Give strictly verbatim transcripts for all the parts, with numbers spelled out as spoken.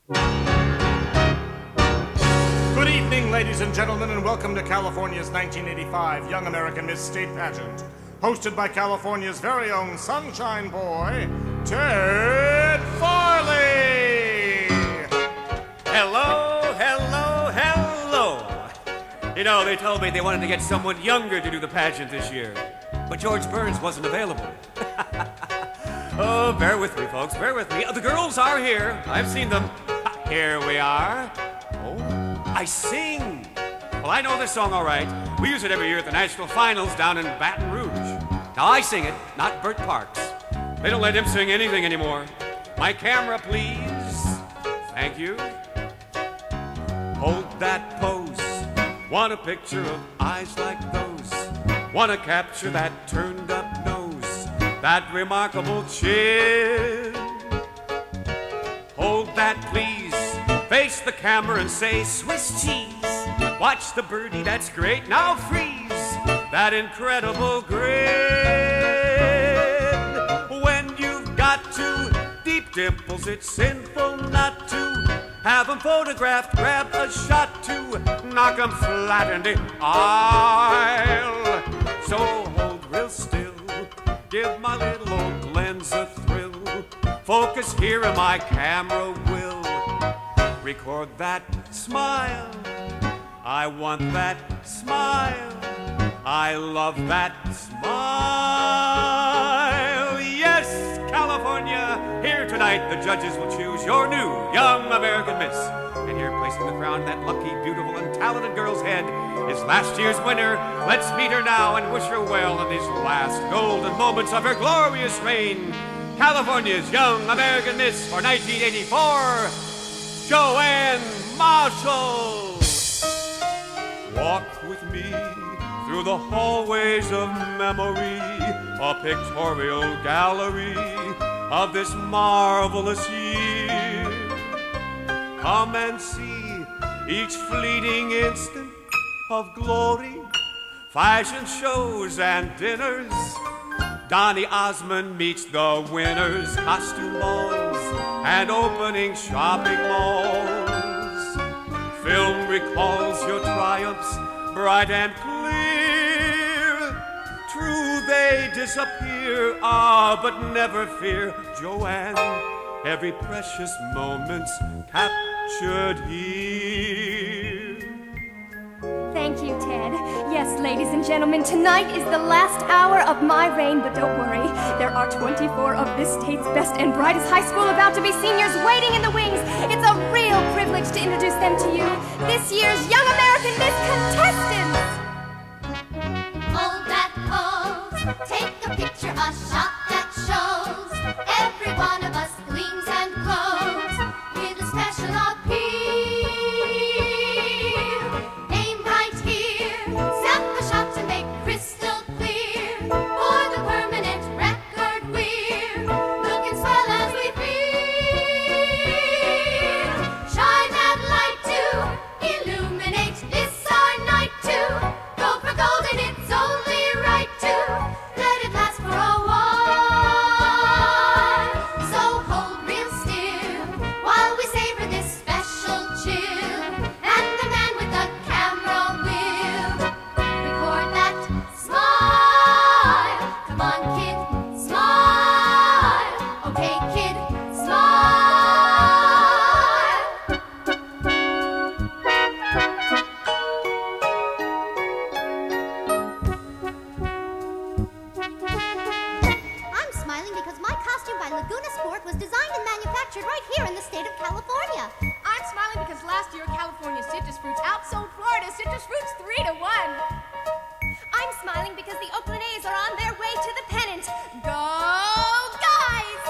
Good evening, ladies and gentlemen, and welcome to California's nineteen eighty-five Young American Miss State Pageant, hosted by California's very own Sunshine Boy, Ted Farley! Hello, hello, hello! You know, they told me they wanted to get someone younger to do the pageant this year, but George Burns wasn't available. Oh, bear with me, folks, bear with me. The girls are here. I've seen them. Here we are. Oh, I sing. Well, I know this song all right. We use it every year at the national finals down in Baton Rouge. Now, I sing it, not Bert Parks. They don't let him sing anything anymore. My camera, please. Thank you. Hold that pose. Want a picture of eyes like those. Want to capture that turned up nose. That remarkable chin. Hold that, please. Face the camera and say Swiss cheese. Watch the birdie, that's great. Now freeze that incredible grin. When you've got two deep dimples, it's sinful not to have them photographed. Grab a shot to knock them flat in the aisle. So hold real still. Give my little old lens a thrill. Focus here and my camera will record that smile. I want that smile. I love that smile. Yes, California, here tonight the judges will choose your new Young American Miss. And here placing the crown on that lucky, beautiful, and talented girl's head is last year's winner. Let's meet her now and wish her well in these last golden moments of her glorious reign. California's Young American Miss for nineteen eighty-four, Joanne Marshall. Walk with me through the hallways of memory, a pictorial gallery of this marvelous year. Come and see each fleeting instant of glory, fashion shows and dinners. Donny Osmond meets the winners, costume balls and opening shopping malls. Film recalls your triumphs, bright and clear. True, they disappear, ah, but never fear, Joanne. Every precious moment's captured here. Thank you, Ted. Yes, ladies and gentlemen, tonight is the last hour of my reign, but don't worry. There are twenty-four of this state's best and brightest high school about to be seniors waiting in the wings. It's a real privilege to introduce them to you, this year's Young American Miss contestants. Hold that pose, take a picture, a shot that shows every one of us gleams and glows with a special appeal. Aim right here, snap a shot to make crystal clear for the permanent record we're looking swell as we feel. Shine that light to illuminate this our night to go for gold, and it's only right to let it last for a while. So hold real still while we savor this special chill, and the man with the camera will record that smile. Come on, kid, smile. Okay, kid, smile. I'm smiling because my costume by Laguna Sport was designed and manufactured right here in the state of California. I'm smiling because last year California citrus fruits outsold Florida citrus fruits three to one. I'm smiling because the Oakland A's are on their way to the pennant. Go, guys!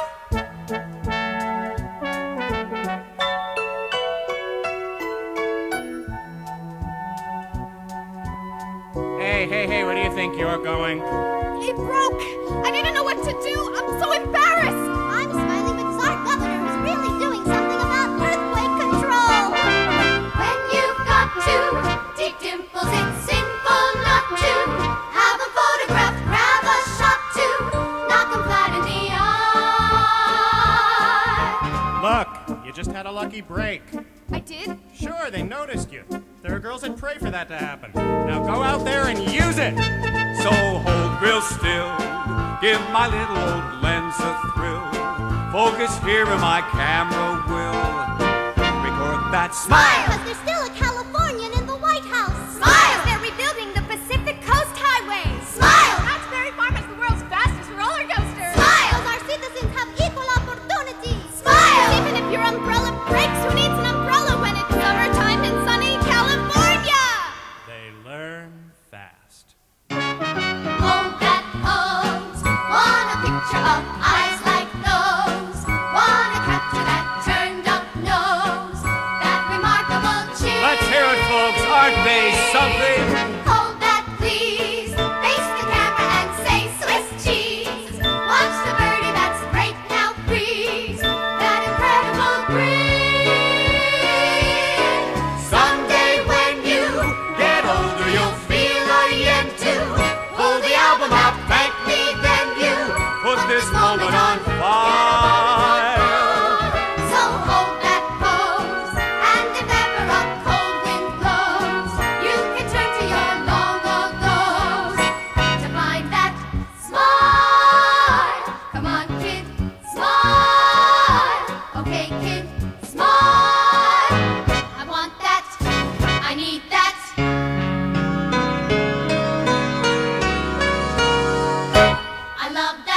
Hey, hey, hey, where do you think you're going? It broke. I didn't know what to do. I'm so embarrassed. I'm smiling because our governor is really doing something about earthquake control. When you've got two deep dimples, it's sinful not to have them photographed. Grab a shot to knock them flat in the eye. Look, you just had a lucky break. I did? Sure, they noticed you. There are girls that pray for that to happen. Now go out there and use it! So hold real still, give my little old lens a thrill. Focus here and my camera will record that smile. Because there's still a Californian in the White House. Smile! They're rebuilding the Pacific Coast Highway. Smile! Raspberry Farm has the world's fastest roller coaster. Because our citizens have equal opportunity. Smile! Even if your umbrella breaks, who needs an umbrella when it's summertime in sunny California? They learn fast. Hold that pose. Want a picture of eyes like those. Wanna capture that turned up nose. That remarkable chin. Let's hear it, folks. Aren't they something? Hold that please. Face the camera and say Swiss cheese. Watch the birdie that's great now freeze. That incredible grin. Someday when you get older, you'll feel a yen too. Pull the album out, thank me, then you put this moment on fire. So hold that pose, and if ever a cold wind blows, you can turn to your long ago's to find that smile. Come on, kid, smile. Okay, kid, smile. I want that, I need that. I love that.